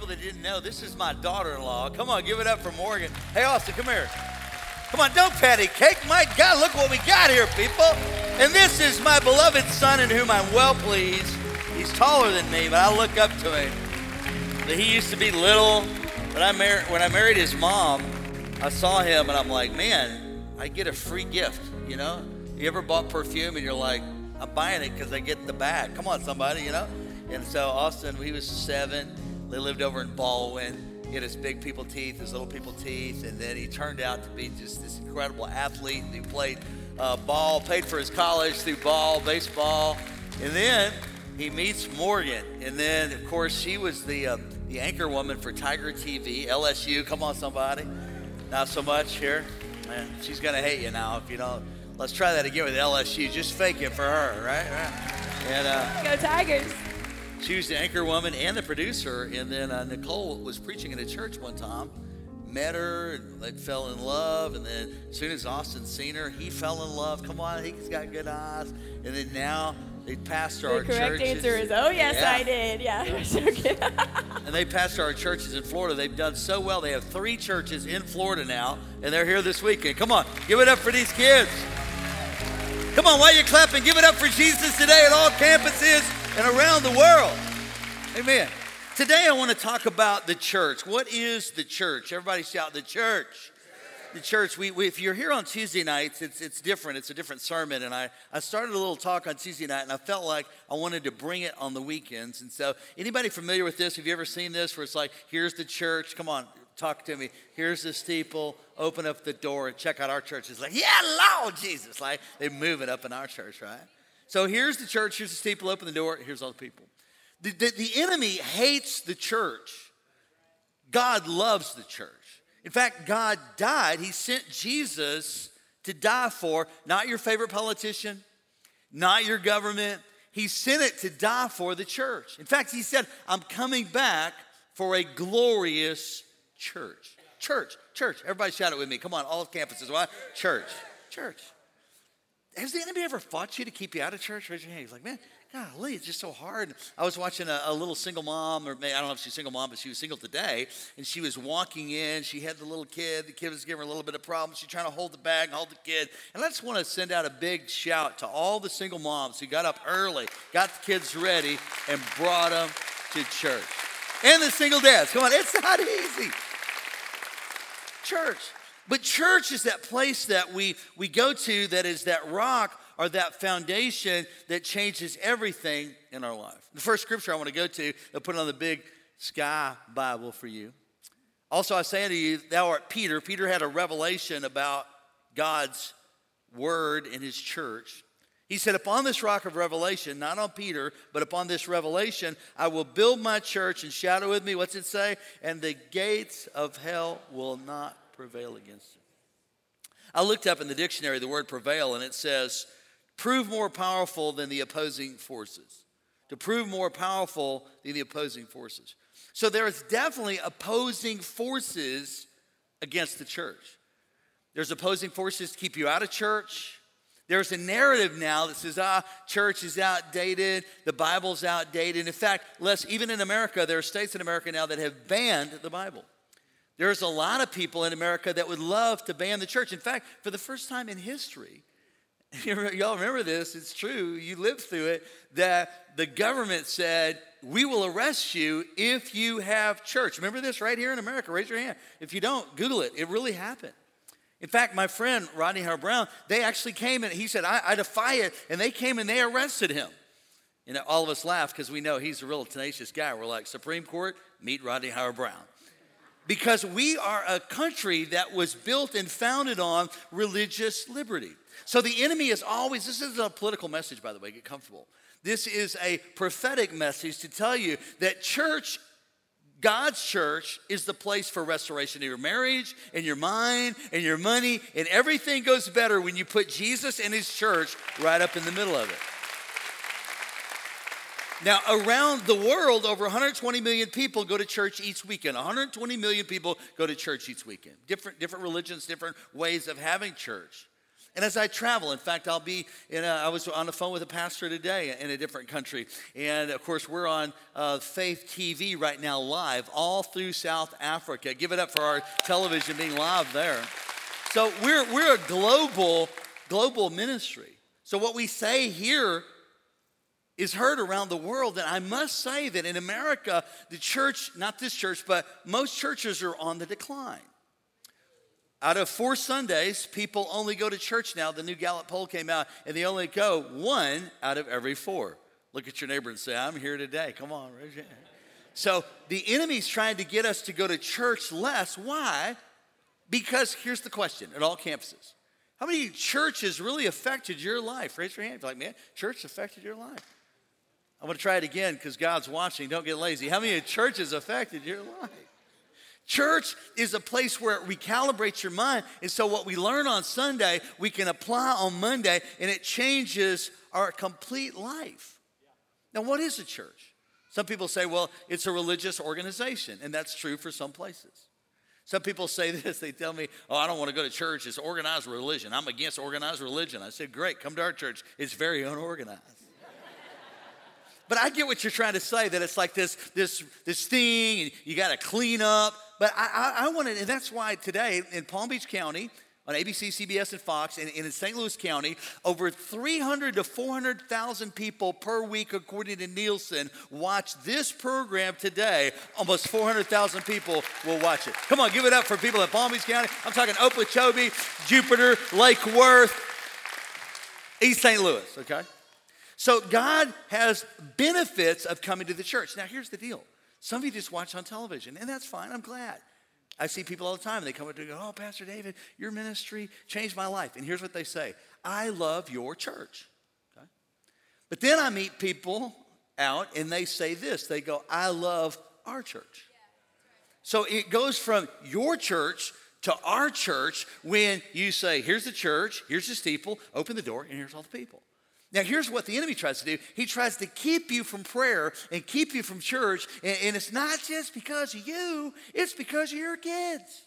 people that didn't know, this is my daughter-in-law. Come on, give it up for Morgan. Hey, Austin, come here. Come on, don't patty cake. My God, look what we got here, people. And this is my beloved son in whom I'm well pleased. He's taller than me, but I look up to him. But he used to be little. When I married his mom, I saw him and I'm like, man, I get a free gift, you know? You ever bought perfume and you're like, I'm buying it because I get the bag. Come on, somebody, you know? And so Austin, he was 7. They lived over in Baldwin. He had his big people teeth, his little people teeth, and then he turned out to be just this incredible athlete. He played ball, paid for his college through ball, baseball, and then he meets Morgan. And then, of course, she was the anchor woman for Tiger TV, LSU. Come on, somebody. Not so much here. Man, she's going to hate you now if you don't. Let's try that again with LSU. Just fake it for her, right? And Go Tigers. she was the anchor woman and the producer. And then Nicole was preaching in a church one time. Met her, and they fell in love. And then as soon as Austin seen her, he fell in love. Come on, he's got good eyes. And then now they pastor our churches. The correct answer is, oh, yes, Yeah. I did. Yeah. Okay. And they pastor our churches in Florida. They've done so well. They have 3 churches in Florida now, and they're here this weekend. Come on, give it up for these kids. Come on, while you're clapping, give it up for Jesus today at all campuses and around the world. Amen. Today I want to talk about the church. What is the church? Everybody shout, the church. The church, if you're here on Tuesday nights, it's different. It's a different sermon. And I started a little talk on Tuesday night, and I felt like I wanted to bring it on the weekends. And so anybody familiar with this? Have you ever seen this where it's like, here's the church. Come on, talk to me. Here's the steeple. Open up the door and check out our church. It's like, yeah, Lord Jesus. Like they move it up in our church, right? So here's the church. Here's the steeple. Open the door. Here's all the people. The enemy hates the church. God loves the church. In fact, God died. He sent Jesus to die for, not your favorite politician, not your government. He sent it to die for the church. In fact, he said, I'm coming back for a glorious church. Church. Everybody shout it with me. Come on, all of campuses. Why? Church. Has the enemy ever fought you to keep you out of church? Raise your hand. He's like, man, golly, it's just so hard. I was watching a little single mom, or maybe, I don't know if she's a single mom, but she was single today, and she was walking in. She had the little kid. The kid was giving her a little bit of problems. She's trying to hold the bag and hold the kid. And I just want to send out a big shout to all the single moms who got up early, got the kids ready, and brought them to church. And the single dads. Come on, it's not easy. Church. But church is that place that we go to that is that rock or that foundation that changes everything in our life. The first scripture I want to go to, I'll put it on the big sky Bible for you. Also I say unto you, thou art Peter. Peter had a revelation about God's word in his church. He said, upon this rock of revelation, not on Peter, but upon this revelation, I will build my church, and shout it with me. What's it say? And the gates of hell will not prevail against it. I looked up in the dictionary the word prevail, and it says, prove more powerful than the opposing forces. To prove more powerful than the opposing forces. So there is definitely opposing forces against the church. There's opposing forces to keep you out of church. There's a narrative now that says, church is outdated, the Bible's outdated. In fact, even in America, there are states in America now that have banned the Bible. There's a lot of people in America that would love to ban the church. In fact, for the first time in history, y'all remember this, it's true, you lived through it, that the government said, we will arrest you if you have church. Remember this right here in America? Raise your hand. If you don't, Google it. It really happened. In fact, my friend, Rodney Howard-Browne, they actually came and he said, I defy it. And they came and they arrested him. And all of us laughed because we know he's a real tenacious guy. We're like, Supreme Court, meet Rodney Howard-Browne. Because we are a country that was built and founded on religious liberty. So the enemy is always, this is a political message, by the way, get comfortable. This is a prophetic message to tell you that church, God's church, is the place for restoration of your marriage and your mind and your money, and everything goes better when you put Jesus and his church right up in the middle of it. Now, around the world, over 120 million people go to church each weekend. 120 million people go to church each weekend. Different religions, different ways of having church. And as I travel, in fact, I was on the phone with a pastor today in a different country. And of course, we're on Faith TV right now live all through South Africa. Give it up for our television being live there. So we're a global ministry. So what we say here is heard around the world. And I must say that in America, the church, not this church, but most churches are on the decline. Out of 4 Sundays, people only go to church now. The new Gallup poll came out, and they only go 1 out of every 4. Look at your neighbor and say, I'm here today. Come on, raise your hand. So the enemy's trying to get us to go to church less. Why? Because here's the question at all campuses. How many churches really affected your life? Raise your hand. You're like, man, church affected your life. I'm going to try it again because God's watching. Don't get lazy. How many churches affected your life? Church is a place where it recalibrates your mind. And so what we learn on Sunday, we can apply on Monday, and it changes our complete life. Now, what is a church? Some people say, well, it's a religious organization, and that's true for some places. Some people say this, they tell me, oh, I don't want to go to church, it's organized religion. I'm against organized religion. I said, great, come to our church. It's very unorganized. But I get what you're trying to say, that it's like this thing, and you got to clean up. But I want to, and that's why today in Palm Beach County, on ABC, CBS, and Fox, and in St. Louis County, over 300 to 400,000 people per week, according to Nielsen, watch this program today. Almost 400,000 people will watch it. Come on, give it up for people in Palm Beach County. I'm talking Okeechobee, Jupiter, Lake Worth, East St. Louis, okay? So God has benefits of coming to the church. Now, here's the deal. Some of you just watch on television, and that's fine. I'm glad. I see people all the time, and they come up to me and go, oh, Pastor David, your ministry changed my life. And here's what they say. I love your church. Okay? But then I meet people out, and they say this. They go, I love our church. So it goes from your church to our church when you say, here's the church, here's the steeple, open the door, and here's all the people. Now, here's what the enemy tries to do. He tries to keep you from prayer and keep you from church. And it's not just because of you. It's because of your kids.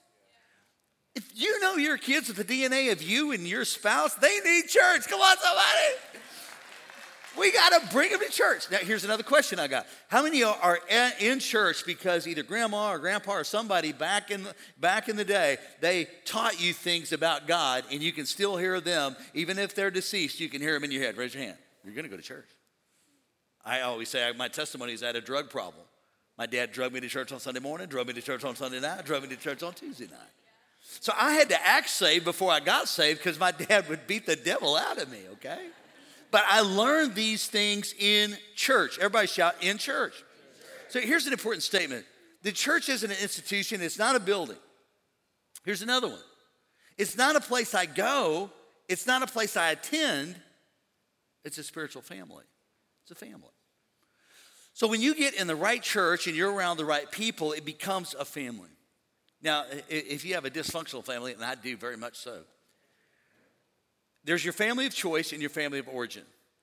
If you know your kids with the DNA of you and your spouse, they need church. Come on, somebody. We got to bring them to church. Now, here's another question I got. How many are in church because either grandma or grandpa or somebody back in the day, they taught you things about God, and you can still hear them, even if they're deceased, you can hear them in your head. Raise your hand. You're going to go to church. I always say my testimony is I had a drug problem. My dad drug me to church on Sunday morning, drove me to church on Sunday night, drove me to church on Tuesday night. So I had to act saved before I got saved because my dad would beat the devil out of me, okay? But I learned these things in church. Everybody shout, in church. So here's an important statement. The church isn't an institution. It's not a building. Here's another one. It's not a place I go. It's not a place I attend. It's a spiritual family. It's a family. So when you get in the right church and you're around the right people, it becomes a family. Now, if you have a dysfunctional family, and I do very much so, there's your family of choice and your family of origin.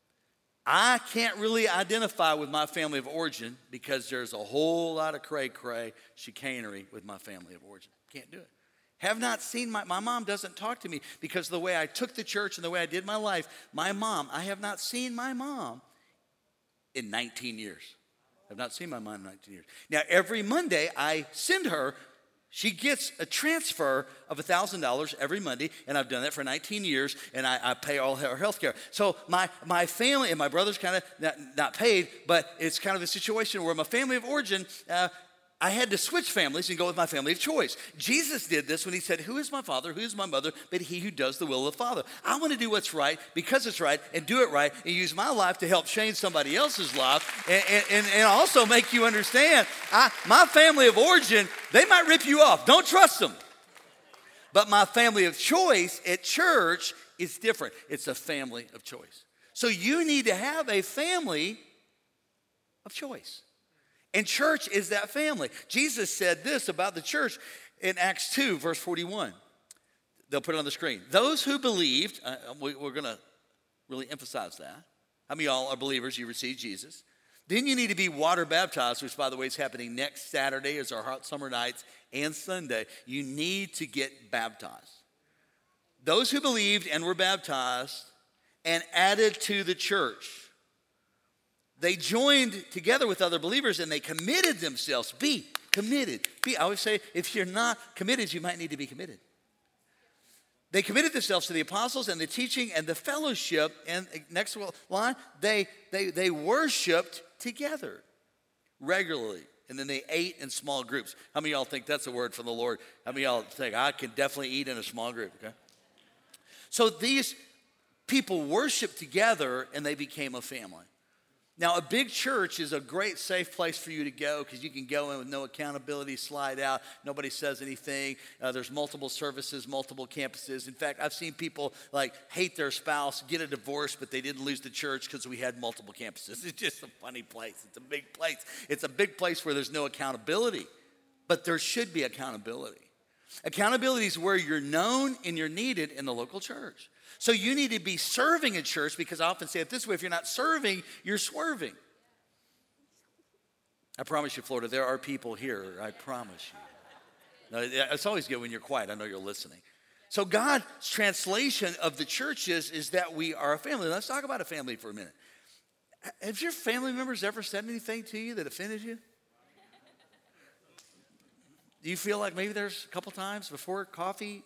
I can't really identify with my family of origin because there's a whole lot of cray-cray chicanery with my family of origin. Can't do it. Have not seen my mom doesn't talk to me because of the way I took the church and the way I did my life. I have not seen my mom in 19 years. I've not seen my mom in 19 years. Now, every Monday I send her. She gets a transfer of $1,000 every Monday, and I've done that for 19 years, and I pay all her health care. So my family and my brother's kind of not paid, but it's kind of a situation where my family of origin, I had to switch families and go with my family of choice. Jesus did this when he said, who is my father, who is my mother, but he who does the will of the Father. I want to do what's right because it's right and do it right and use my life to help change somebody else's life and also make you understand, my family of origin, they might rip you off. Don't trust them. But my family of choice at church is different. It's a family of choice. So you need to have a family of choice. And church is that family. Jesus said this about the church in Acts 2, verse 41. They'll put it on the screen. Those who believed, we're going to really emphasize that. How many of y'all are believers? You received Jesus. Then you need to be water baptized, which, by the way, is happening next Saturday as our hot summer nights and Sunday. You need to get baptized. those who believed and were baptized and added to the church. They joined together with other believers and they committed themselves. Be committed. I always say, if you're not committed, you might need to be committed. They committed themselves to the apostles and the teaching and the fellowship. And next line, they worshiped together regularly. And then they ate in small groups. How many of y'all think that's a word from the Lord? How many of y'all think, I can definitely eat in a small group, okay? So these people worshiped together and they became a family. Now, a big church is a great safe place for you to go because you can go in with no accountability, slide out, nobody says anything. There's multiple services, multiple campuses. In fact, I've seen people like hate their spouse, get a divorce, but they didn't lose the church because we had multiple campuses. It's just a funny place. It's a big place. It's a big place where there's no accountability, but there should be accountability. Accountability is where you're known and you're needed in the local church. So you need to be serving in church because I often say it this way, if you're not serving, you're swerving. I promise you, Florida, there are people here, I promise you. No, it's always good when you're quiet. I know you're listening. So God's translation of the church is that we are a family. Let's talk about a family for a minute. Have your family members ever said anything to you that offended you? Do you feel like maybe there's a couple times before coffee,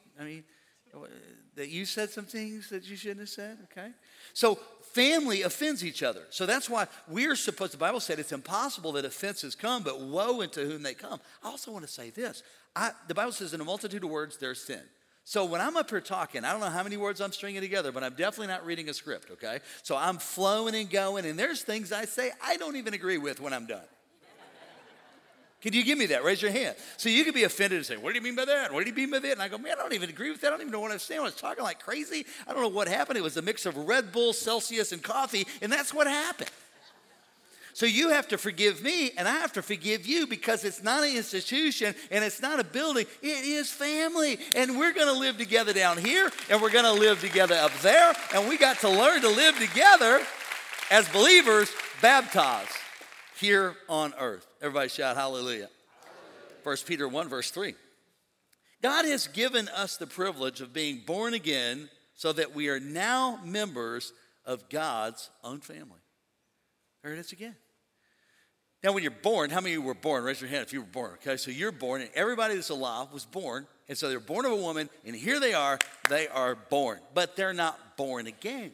that you said some things that you shouldn't have said, okay? So family offends each other. So that's why we're supposed, the Bible said it's impossible that offenses come, but woe unto whom they come. I also want to say this. The Bible says in a multitude of words, there's sin. So when I'm up here talking, I don't know how many words I'm stringing together, but I'm definitely not reading a script, okay? So I'm flowing and going, and there's things I say I don't even agree with when I'm done. Can you give me that? Raise your hand. So you could be offended and say, what do you mean by that? What do you mean by that? And I go, man, I don't even agree with that. I don't even know what I'm saying. I was talking like crazy. I don't know what happened. It was a mix of Red Bull, Celsius, and coffee, and that's what happened. So you have to forgive me, and I have to forgive you because it's not an institution, and it's not a building. It is family, and we're going to live together down here, and we're going to live together up there, and we got to learn to live together as believers baptized here on earth. Everybody shout hallelujah. 1 Peter 1 verse 3. God has given us the privilege of being born again so that we are now members of God's own family. There it is again. Now when you're born, how many of you were born? Raise your hand if you were born. Okay, so you're born and everybody that's alive was born. And so they're born of a woman and here they are born. But they're not born again.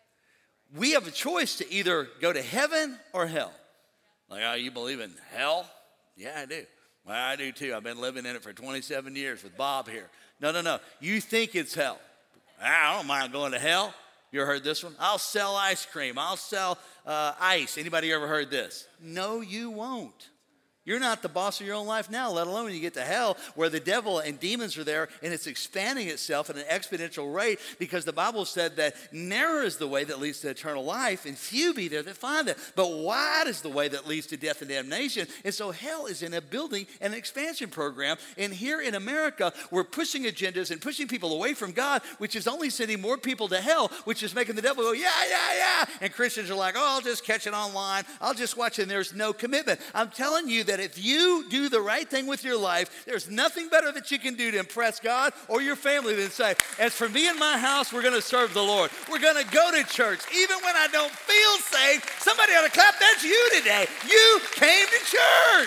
We have a choice to either go to heaven or hell. Like, oh, you believe in hell? Yeah, I do. Well, I do too. I've been living in it for 27 years with Bob here. No. You think it's hell. I don't mind going to hell. You ever heard this one? I'll sell ice cream. I'll sell ice. Anybody ever heard this? No, you won't. You're not the boss of your own life now, let alone when you get to hell where the devil and demons are there and it's expanding itself at an exponential rate because the Bible said that narrow is the way that leads to eternal life and few be there that find it. But wide is the way that leads to death and damnation. And so hell is in a building and an expansion program. And here in America, we're pushing agendas and pushing people away from God, which is only sending more people to hell, which is making the devil go, yeah. And Christians are like, oh, I'll just catch it online. I'll just watch it. And there's no commitment. I'm telling you that if you do the right thing with your life, there's nothing better that you can do to impress God or your family than say, as for me and my house, we're going to serve the Lord. We're going to go to church. Even when I don't feel saved, somebody ought to clap. That's you today. You came to church.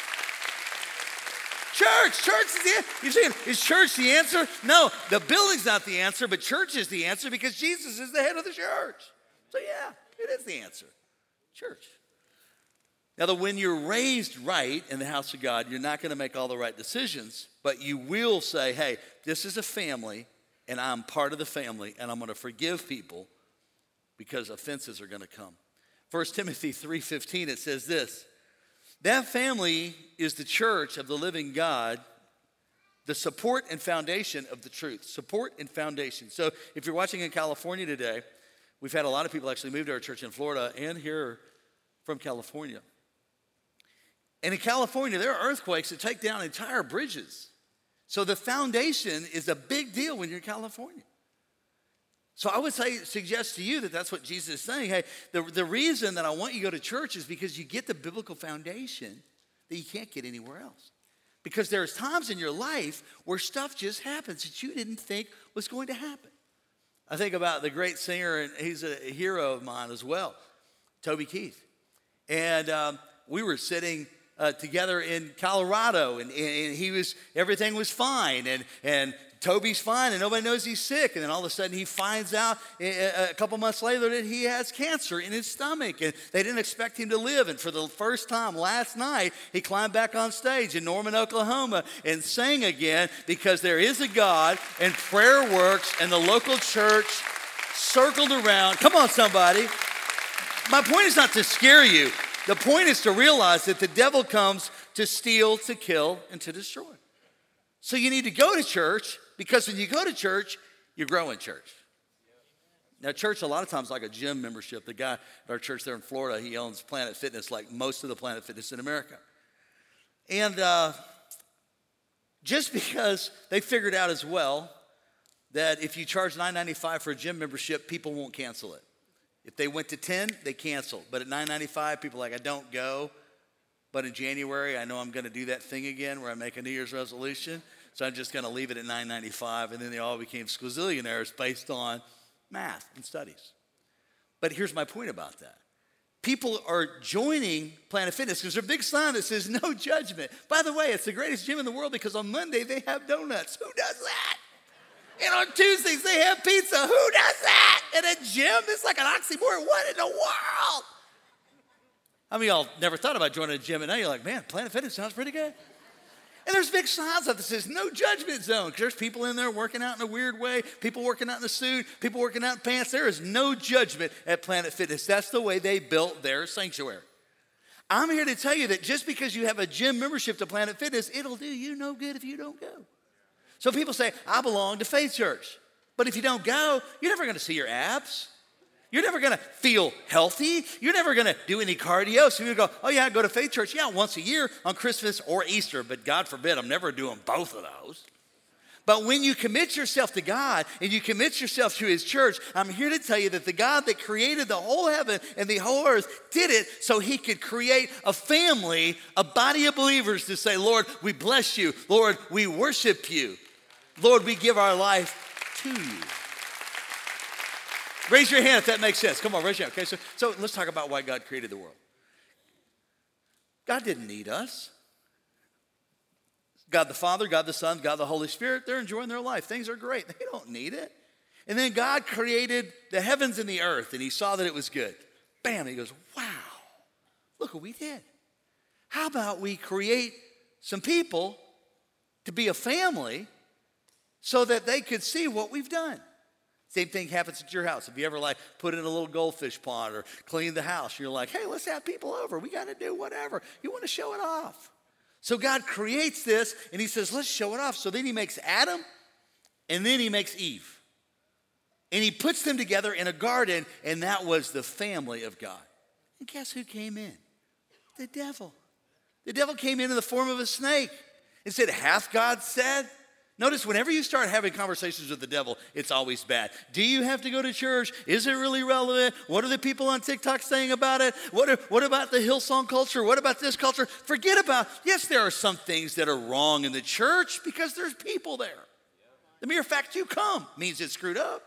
Church is the answer. You're saying, is church the answer? No, the building's not the answer, but church is the answer because Jesus is the head of the church. So yeah, it is the answer. Church. Now, when you're raised right in the house of God, you're not going to make all the right decisions, but you will say, hey, this is a family, and I'm part of the family, and I'm going to forgive people because offenses are going to come. 1 Timothy 3:15, it says this, that family is the church of the living God, the support and foundation of the truth. Support and foundation. So if you're watching in California today, we've had a lot of people actually move to our church in Florida and here from California. And in California, there are earthquakes that take down entire bridges. So the foundation is a big deal when you're in California. So I would suggest to you that that's what Jesus is saying. Hey, the reason that I want you to go to church is because you get the biblical foundation that you can't get anywhere else. Because there's times in your life where stuff just happens that you didn't think was going to happen. I think about the great singer, and he's a hero of mine as well, Toby Keith. And we were sitting together in Colorado, and everything was fine, and Toby's fine, and nobody knows he's sick. And then all of a sudden he finds out a couple months later that he has cancer in his stomach, and they didn't expect him to live. And for the first time last night, he climbed back on stage in Norman, Oklahoma, and sang again, because there is a God, and prayer works, and the local church circled around. Come on, somebody. My point is not to scare you. The point is to realize that the devil comes to steal, to kill, and to destroy. So you need to go to church, because when you go to church, you grow in church. Now, church, a lot of times, like a gym membership. The guy at our church there in Florida, he owns Planet Fitness, like most of the Planet Fitness in America. And just because they figured out as well that if you charge $9.95 for a gym membership, people won't cancel it. If they went to 10, they cancel. But at $9.95, people are like, I don't go. But in January, I know I'm going to do that thing again where I make a New Year's resolution. So I'm just going to leave it at $9.95. And then they all became squazillionaires based on math and studies. But here's my point about that. People are joining Planet Fitness because there's a big sign that says no judgment. By the way, it's the greatest gym in the world because on Monday they have donuts. Who does that? And on Tuesdays they have pizza. Who does that? At a gym? It's like an oxymoron. What in the world? How many of y'all never thought about joining a gym, and now you're like, man, Planet Fitness sounds pretty good. And there's big signs up that says no judgment zone, because there's people in there working out in a weird way, people working out in a suit, people working out in pants. There is no judgment at Planet Fitness. That's the way they built their sanctuary. I'm here to tell you that just because you have a gym membership to Planet Fitness, it'll do you no good if you don't go. So people say, I belong to Faith Church. But if you don't go, you're never going to see your abs. You're never going to feel healthy. You're never going to do any cardio. So you go, oh yeah, I go to Faith Church. Yeah, once a year on Christmas or Easter. But God forbid, I'm never doing both of those. But when you commit yourself to God and you commit yourself to his church, I'm here to tell you that the God that created the whole heaven and the whole earth did it so he could create a family, a body of believers to say, Lord, we bless you. Lord, we worship you. Lord, we give our life to you. Raise your hand if that makes sense. Come on, raise your hand. Okay, so let's talk about why God created the world. God didn't need us. God the Father, God the Son, God the Holy Spirit, they're enjoying their life. Things are great. They don't need it. And then God created the heavens and the earth, and he saw that it was good. Bam, he goes, wow, look what we did. How about we create some people to be a family so that they could see what we've done? Same thing happens at your house. If you ever like put in a little goldfish pond or clean the house, you're like, hey, let's have people over. We got to do whatever. You want to show it off. So God creates this and he says, let's show it off. So then he makes Adam and then he makes Eve. And he puts them together in a garden, and that was the family of God. And guess who came in? The devil. The devil came in the form of a snake and said, hath God said? Notice whenever you start having conversations with the devil, it's always bad. Do you have to go to church? Is it really relevant? What are the people on TikTok saying about it? What about the Hillsong culture? What about this culture? Forget about, yes, there are some things that are wrong in the church because there's people there. The mere fact you come means it's screwed up.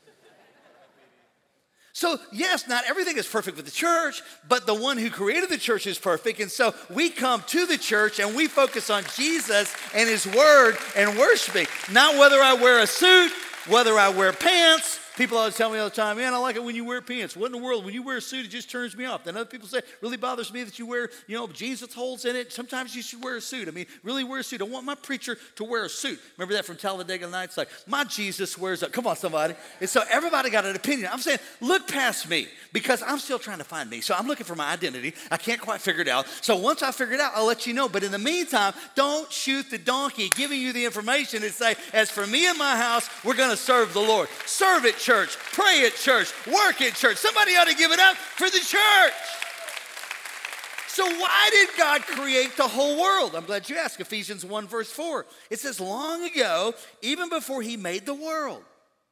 So, yes, not everything is perfect with the church, but the one who created the church is perfect. And so we come to the church and we focus on Jesus and his word and worshiping. Not whether I wear a suit, whether I wear pants. People always tell me all the time, man, I like it when you wear pants. What in the world? When you wear a suit, it just turns me off. Then other people say, it really bothers me that you wear, jeans with holes in it. Sometimes you should wear a suit. I mean, really wear a suit. I want my preacher to wear a suit. Remember that from Talladega Nights? Like, my Jesus wears a, come on, somebody. And so everybody got an opinion. I'm saying, look past me because I'm still trying to find me. So I'm looking for my identity. I can't quite figure it out. So once I figure it out, I'll let you know. But in the meantime, don't shoot the donkey giving you the information and say, as for me and my house, we're going to serve the Lord. Serve at church. Pray at church, work at church. Somebody ought to give it up for the church. So why did God create the whole world? I'm glad you asked. Ephesians 1 verse 4. It says long ago, even before he made the world,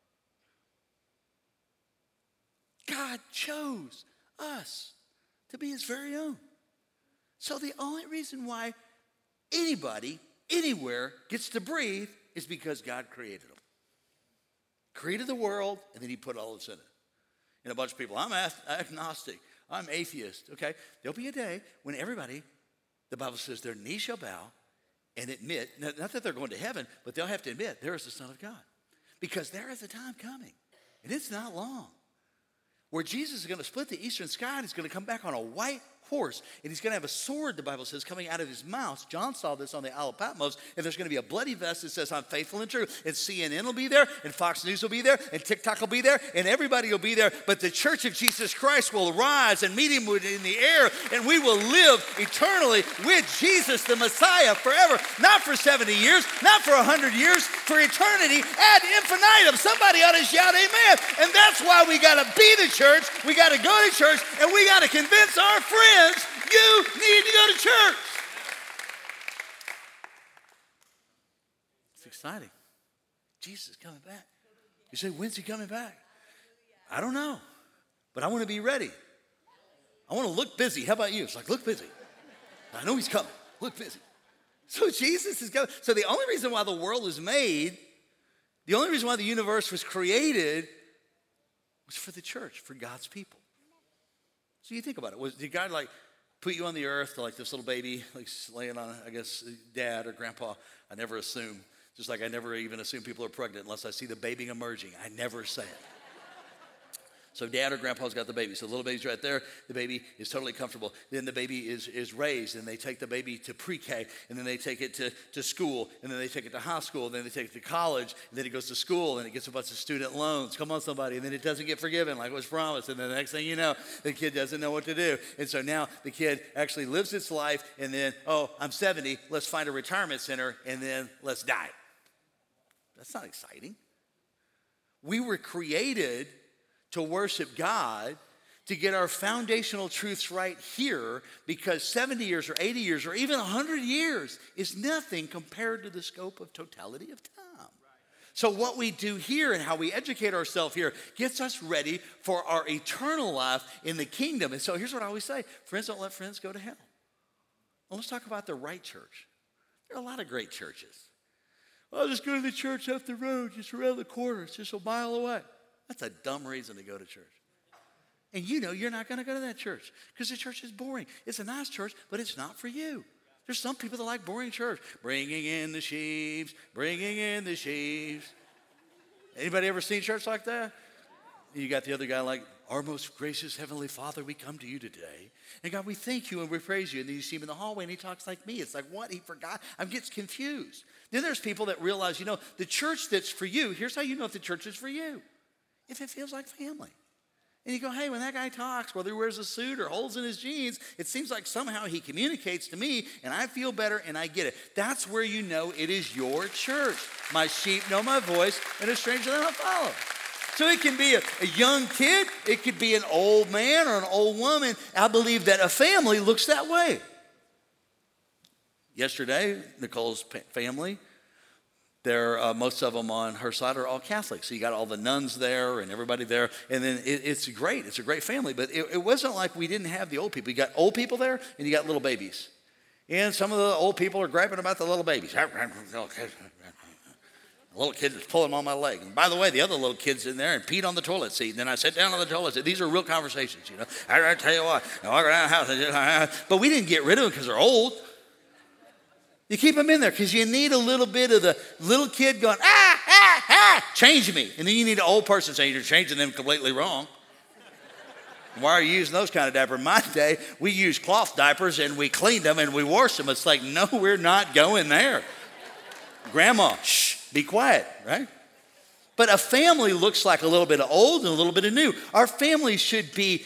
God chose us to be his very own. So the only reason why anybody anywhere gets to breathe is because God created them. Created the world, and then he put all this in it. And a bunch of people, I'm agnostic, I'm atheist, okay? There'll be a day when everybody, the Bible says, their knee shall bow and admit, not that they're going to heaven, but they'll have to admit there is the Son of God. Because there is a time coming, and it's not long, where Jesus is going to split the eastern sky, and he's going to come back on a white horse, and he's going to have a sword, the Bible says, coming out of his mouth. John saw this on the Isle of Patmos, and there's going to be a bloody vest that says, I'm faithful and true. And CNN will be there, and Fox News will be there, and TikTok will be there, and everybody will be there. But the church of Jesus Christ will rise and meet him in the air, and we will live eternally with Jesus, the Messiah, forever. Not for 70 years, not for 100 years, for eternity ad infinitum. Somebody ought to shout amen. And that's why we got to be the church, we got to go to church, and we got to convince our friends you need to go to church. It's exciting. Jesus is coming back. You say, when's he coming back? I don't know, but I want to be ready. I want to look busy. How about you? It's like, look busy. I know he's coming. Look busy. So Jesus is coming. So the only reason why the world was made, the only reason why the universe was created was for the church, for God's people. So you think about it. Did God like put you on the earth like this little baby, like laying on, I guess, dad or grandpa? I never assume. Just like I never even assume people are pregnant unless I see the baby emerging. I never say it. So dad or grandpa's got the baby. So the little baby's right there. The baby is totally comfortable. Then the baby is raised, and they take the baby to pre-K, and then they take it to school, and then they take it to high school, and then they take it to college, and then it goes to school, and it gets a bunch of student loans. Come on, somebody. And then it doesn't get forgiven like was promised. And then the next thing you know, the kid doesn't know what to do. And so now the kid actually lives its life, and then, oh, I'm 70. Let's find a retirement center, and then let's die. That's not exciting. We were created to worship God, to get our foundational truths right here, because 70 years or 80 years or even 100 years is nothing compared to the scope of totality of time. So what we do here and how we educate ourselves here gets us ready for our eternal life in the kingdom. And so here's what I always say. Friends, don't let friends go to hell. Well, let's talk about the right church. There are a lot of great churches. Well, I'll just go to the church up the road, just around the corner. It's just a mile away. That's a dumb reason to go to church. And you know you're not going to go to that church because the church is boring. It's a nice church, but it's not for you. There's some people that like boring church. Bringing in the sheaves, bringing in the sheaves. Anybody ever seen church like that? You got the other guy like, our most gracious Heavenly Father, we come to you today. And God, we thank you and we praise you. And then you see him in the hallway and he talks like me. It's like, what? He forgot? I get confused. Then there's people that realize, the church that's for you, here's how you know if the church is for you. If it feels like family. And you go, hey, when that guy talks, whether he wears a suit or holes in his jeans, it seems like somehow he communicates to me and I feel better and I get it. That's where you know it is your church. My sheep know my voice and a stranger they don't follow. So it can be a young kid. It could be an old man or an old woman. I believe that a family looks that way. Yesterday, Nicole's family, most of them on her side are all Catholic. So you got all the nuns there and everybody there. And then it's great. It's a great family. But it wasn't like we didn't have the old people. You got old people there and you got little babies. And some of the old people are griping about the little babies. The little kid is pulling on my leg. And by the way, the other little kid's in there and peed on the toilet seat. And then I sat down on the toilet seat. These are real conversations, I tell you what. I walk around the house. But we didn't get rid of them because they're old. You keep them in there because you need a little bit of the little kid going, change me. And then you need an old person saying you're changing them completely wrong. Why are you using those kind of diapers? In my day, we used cloth diapers and we cleaned them and we washed them. It's like, no, we're not going there. Grandma, shh, be quiet, right? But a family looks like a little bit of old and a little bit of new. Our family should be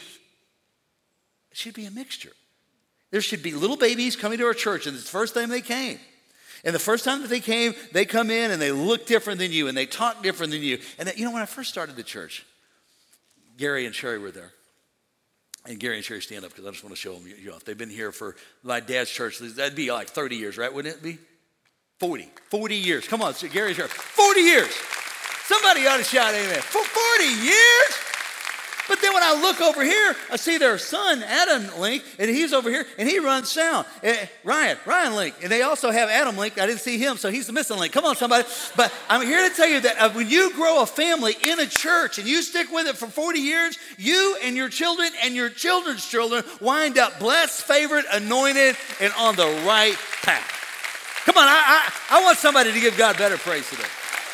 a mixture. There should be little babies coming to our church, and it's the first time they came. And the first time that they came, they come in and they look different than you, and they talk different than you. And when I first started the church, Gary and Sherry were there. And Gary and Sherry, stand up because I just want to show them you off. They've been here for my dad's church. That'd be like 30 years, right? Wouldn't it be? 40 years. Come on, Gary and Sherry. 40 years. Somebody ought to shout amen. For 40 years? But then then when I look over here, I see their son, Adam Link, and he's over here, and he runs sound. Ryan Link, and they also have Adam Link. I didn't see him, so he's the missing link. Come on, somebody. But I'm here to tell you that when you grow a family in a church and you stick with it for 40 years, you and your children and your children's children wind up blessed, favored, anointed, and on the right path. Come on, I want somebody to give God better praise today.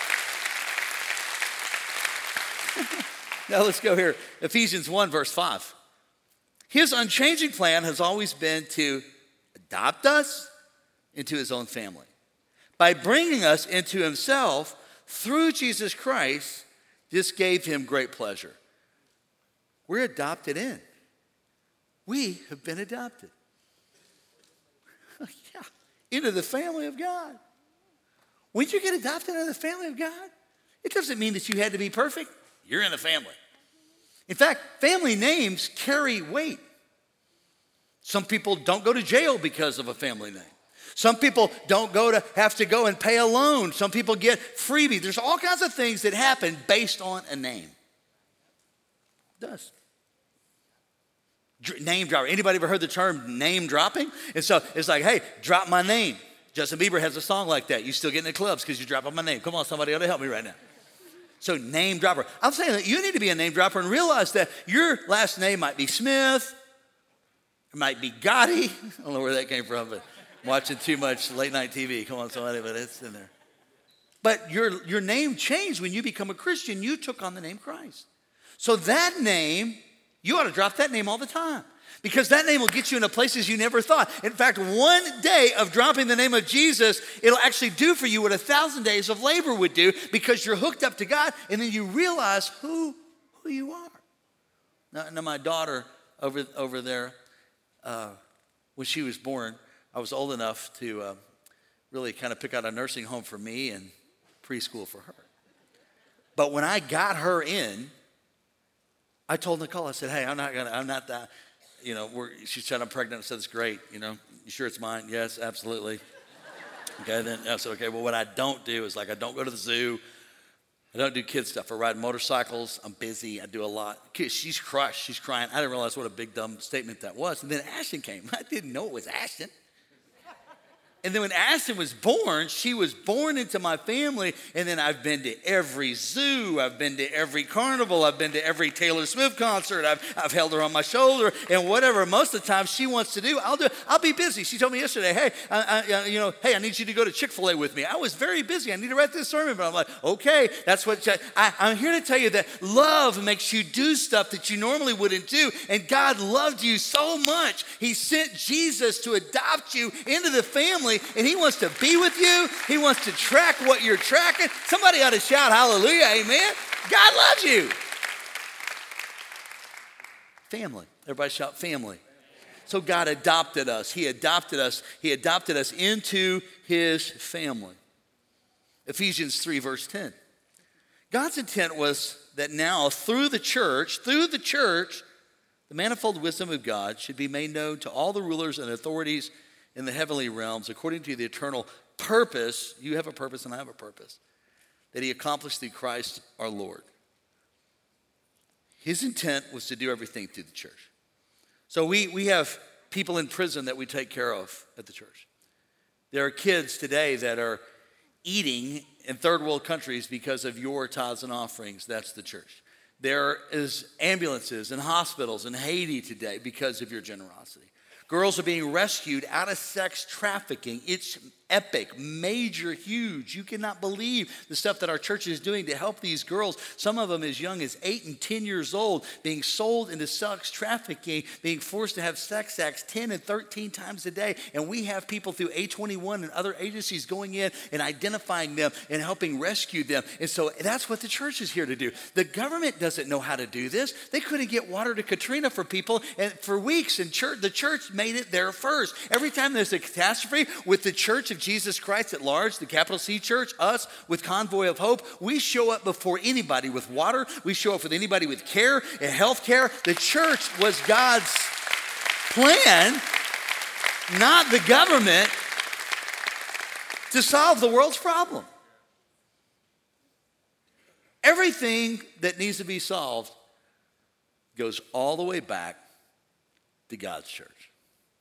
Now let's go here. Ephesians 1, verse 5. His unchanging plan has always been to adopt us into his own family by bringing us into himself through Jesus Christ. This gave him great pleasure. We're adopted in. We have been adopted. Yeah, into the family of God. When you get adopted into the family of God, it doesn't mean that you had to be perfect. You're in the family. In fact, family names carry weight. Some people don't go to jail because of a family name. Some people don't have to go and pay a loan. Some people get freebies. There's all kinds of things that happen based on a name. It does. Name dropper. Anybody ever heard the term name dropping? And so it's like, hey, drop my name. Justin Bieber has a song like that. You still get in the clubs because you drop my name. Come on, somebody ought to help me right now. So name dropper. I'm saying that you need to be a name dropper and realize that your last name might be Smith. It might be Gotti. I don't know where that came from, but I'm watching too much late night TV. Come on, somebody, but it's in there. But your name changed when you become a Christian. You took on the name Christ. So that name, you ought to drop that name all the time. Because that name will get you into places you never thought. In fact, one day of dropping the name of Jesus, it'll actually do for you what 1,000 days of labor would do, because you're hooked up to God, and then you realize who you are. Now my daughter over there, when she was born, I was old enough to really kind of pick out a nursing home for me and preschool for her. But when I got her in, I told Nicole, I said, hey, I'm not that. She said, I'm pregnant. I said, it's great. You sure it's mine? Yes, absolutely. Okay, then I said, okay, well, what I don't do is, like, I don't go to the zoo. I don't do kid stuff. I ride motorcycles. I'm busy. I do a lot. She's crushed. She's crying. I didn't realize what a big, dumb statement that was. And then Ashton came. I didn't know it was Ashton. And then when Ashton was born, she was born into my family. And then I've been to every zoo. I've been to every carnival. I've been to every Taylor Swift concert. I've held her on my shoulder. And whatever most of the time she wants to do, I'll do. I'll be busy. She told me yesterday, hey, I need you to go to Chick-fil-A with me. I was very busy. I need to write this sermon. But I'm like, okay, that's what I'm here to tell you, that love makes you do stuff that you normally wouldn't do. And God loved you so much, he sent Jesus to adopt you into the family. And he wants to be with you. He wants to track what you're tracking. Somebody ought to shout hallelujah, amen. God loves you. Family. Everybody shout family. So God adopted us. He adopted us. He adopted us into his family. Ephesians 3, verse 10. God's intent was that now through the church, the manifold wisdom of God should be made known to all the rulers and authorities in the heavenly realms, according to the eternal purpose. You have a purpose and I have a purpose that he accomplished through Christ our Lord. His intent was to do everything through the church. So we have people in prison that we take care of at the church. There are kids today that are eating in third world countries because of your tithes and offerings. That's the church. There is ambulances and hospitals in Haiti today because of your generosity. Girls are being rescued out of sex trafficking. It's epic, major, huge. You cannot believe the stuff that our church is doing to help these girls. Some of them as young as 8 and 10 years old, being sold into sex trafficking, being forced to have sex acts 10 and 13 times a day. And we have people through A21 and other agencies going in and identifying them and helping rescue them. And so that's what the church is here to do. The government doesn't know how to do this. They couldn't get water to Katrina for people and for weeks, and the church made it there first. Every time there's a catastrophe with the Church of Jesus Christ at large, the capital C church, us with Convoy of Hope, we show up before anybody with water. We show up with anybody with care and health care. The church was God's plan, not the government, to solve the world's problem. Everything that needs to be solved, goes all the way back to God's church.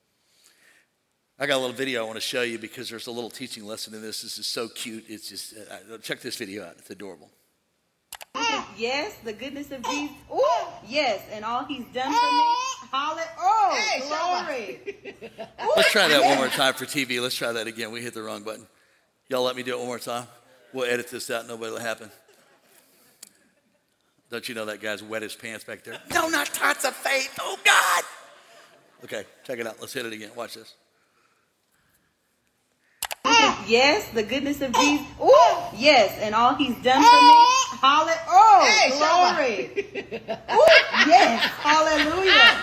I got a little video I want to show you because there's a little teaching lesson in this. This is so cute. It's just, check this video out. It's adorable. Yes, the goodness of Jesus. Oh, yes, and all he's done for me. Hallelujah. Oh, glory. Let's try that one more time for TV. Let's try that again. We hit the wrong button. Y'all let me do it one more time. We'll edit this out. Nobody will happen. Don't you know that guy's wet his pants back there? No, not tots of faith. Oh, God. Okay, check it out. Let's hit it again. Watch this. Yes, the goodness of Jesus. Oh, yes, and all he's done for me. Hallelujah. Oh, glory. Yes, hallelujah.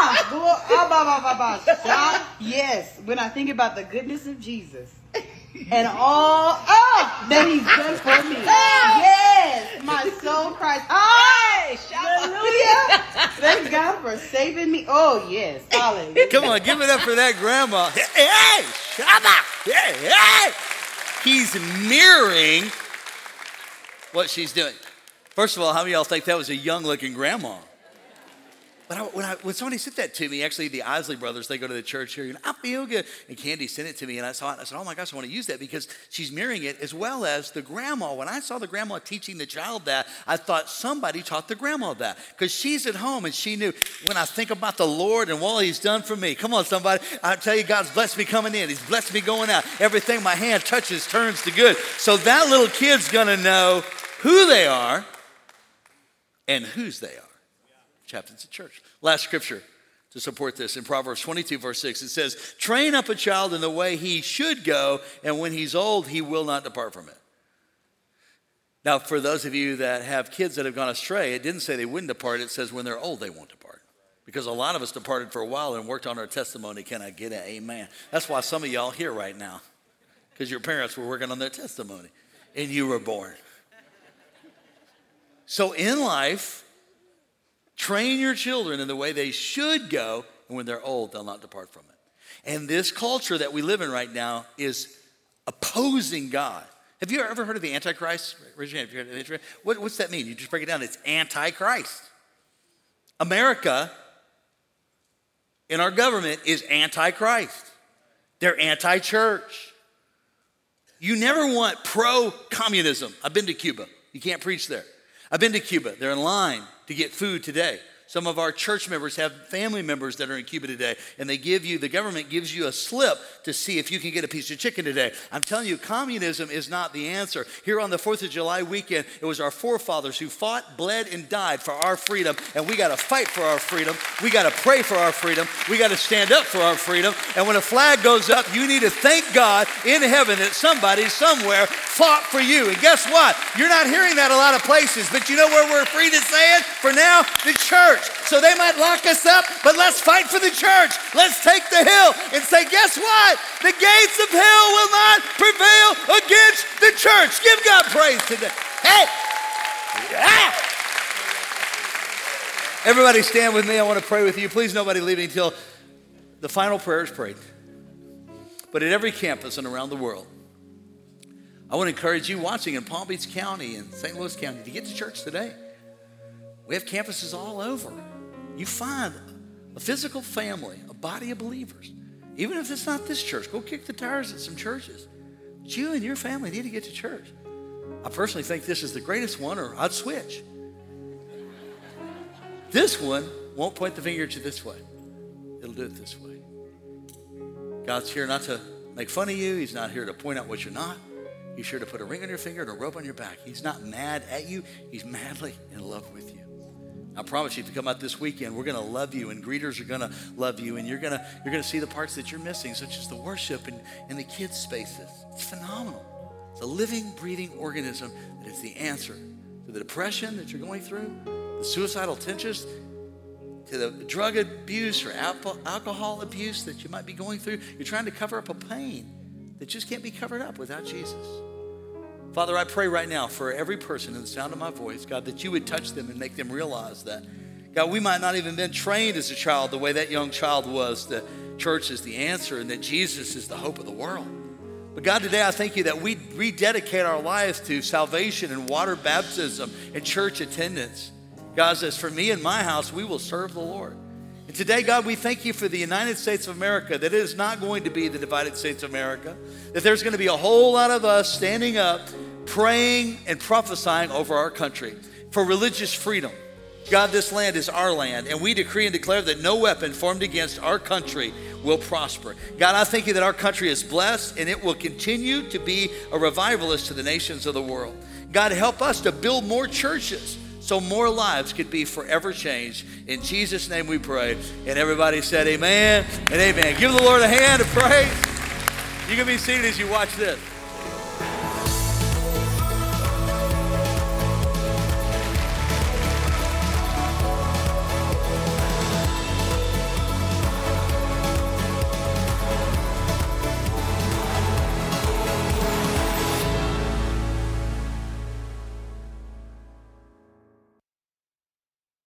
Yes, when I think about the goodness of Jesus and all that he's done for me. Yes, my soul cries. Hallelujah. Thank God for saving me. Oh, yes. Hallelujah. Come on, give it up for that grandma. Hey, Shabba. Hey. He's mirroring what she's doing. First of all, how many of y'all think that was a young-looking grandma? But when somebody sent that to me, actually the Isley brothers, they go to the church here, I feel good. And Candy sent it to me, and I saw it, and I said, oh my gosh, I want to use that because she's mirroring it as well as the grandma. When I saw the grandma teaching the child that, I thought somebody taught the grandma that because she's at home and she knew when I think about the Lord and what he's done for me. Come on, somebody. I tell you, God's blessed me coming in. He's blessed me going out. Everything my hand touches turns to good. So that little kid's going to know who they are and whose they are. Chaplains at church. Last scripture to support this in Proverbs 22, verse 6. It says, train up a child in the way he should go, and when he's old, he will not depart from it. Now, for those of you that have kids that have gone astray, it didn't say they wouldn't depart. It says when they're old, they won't depart. Because a lot of us departed for a while and worked on our testimony. Can I get an amen? That's why some of y'all here right now. Because your parents were working on their testimony. And you were born. So in life, train your children in the way they should go, and when they're old, they'll not depart from it. And this culture that we live in right now is opposing God. Have you ever heard of the Antichrist? Raise your hand if you heard of the Antichrist. What's that mean? You just break it down. It's Antichrist. America, in our government, is Antichrist. They're anti-church. You never want pro-communism. I've been to Cuba. You can't preach there. I've been to Cuba. They're in line to get food today. Some of our church members have family members that are in Cuba today, and the government gives you a slip to see if you can get a piece of chicken today. I'm telling you, communism is not the answer. Here on the 4th of July weekend, it was our forefathers who fought, bled, and died for our freedom, and we got to fight for our freedom. We got to pray for our freedom. We got to stand up for our freedom. And when a flag goes up, you need to thank God in heaven that somebody somewhere fought for you. And guess what? You're not hearing that a lot of places, but you know where we're free to say it? For now, the church. So they might lock us up, but let's fight for the church. Let's take the hill and say, guess what? The gates of hell will not prevail against the church. Give God praise today. Hey! Yeah! Everybody stand with me. I want to pray with you. Please, nobody leave until the final prayer is prayed. But at every campus and around the world, I want to encourage you watching in Palm Beach County and St. Louis County to get to church today. We have campuses all over. You find a physical family, a body of believers. Even if it's not this church, go kick the tires at some churches. But you and your family need to get to church. I personally think this is the greatest one, or I'd switch. This one won't point the finger at you this way. It'll do it this way. God's here not to make fun of you. He's not here to point out what you're not. He's here to put a ring on your finger and a rope on your back. He's not mad at you. He's madly in love with you. I promise you, if you come out this weekend, we're going to love you, and greeters are going to love you, and you're going to see the parts that you're missing, such as the worship and the kids' spaces. It's phenomenal. It's a living, breathing organism that is the answer to the depression that you're going through, the suicidal tensions, to the drug abuse or alcohol abuse that you might be going through. You're trying to cover up a pain that just can't be covered up without Jesus. Father, I pray right now for every person in the sound of my voice, God, that you would touch them and make them realize that, God, we might not even been trained as a child the way that young child was, that church is the answer and that Jesus is the hope of the world. But God, today I thank you that we rededicate our lives to salvation and water baptism and church attendance. God says, for me and my house, we will serve the Lord. And today, God, we thank you for the United States of America, that it is not going to be the divided States of America, that there's going to be a whole lot of us standing up, praying and prophesying over our country for religious freedom. God, this land is our land, and we decree and declare that no weapon formed against our country will prosper. God, I thank you that our country is blessed, and it will continue to be a revivalist to the nations of the world. God, help us to build more churches so more lives could be forever changed. In Jesus' name we pray. And everybody said amen and amen. Give the Lord a hand of praise. You can be seated as you watch this.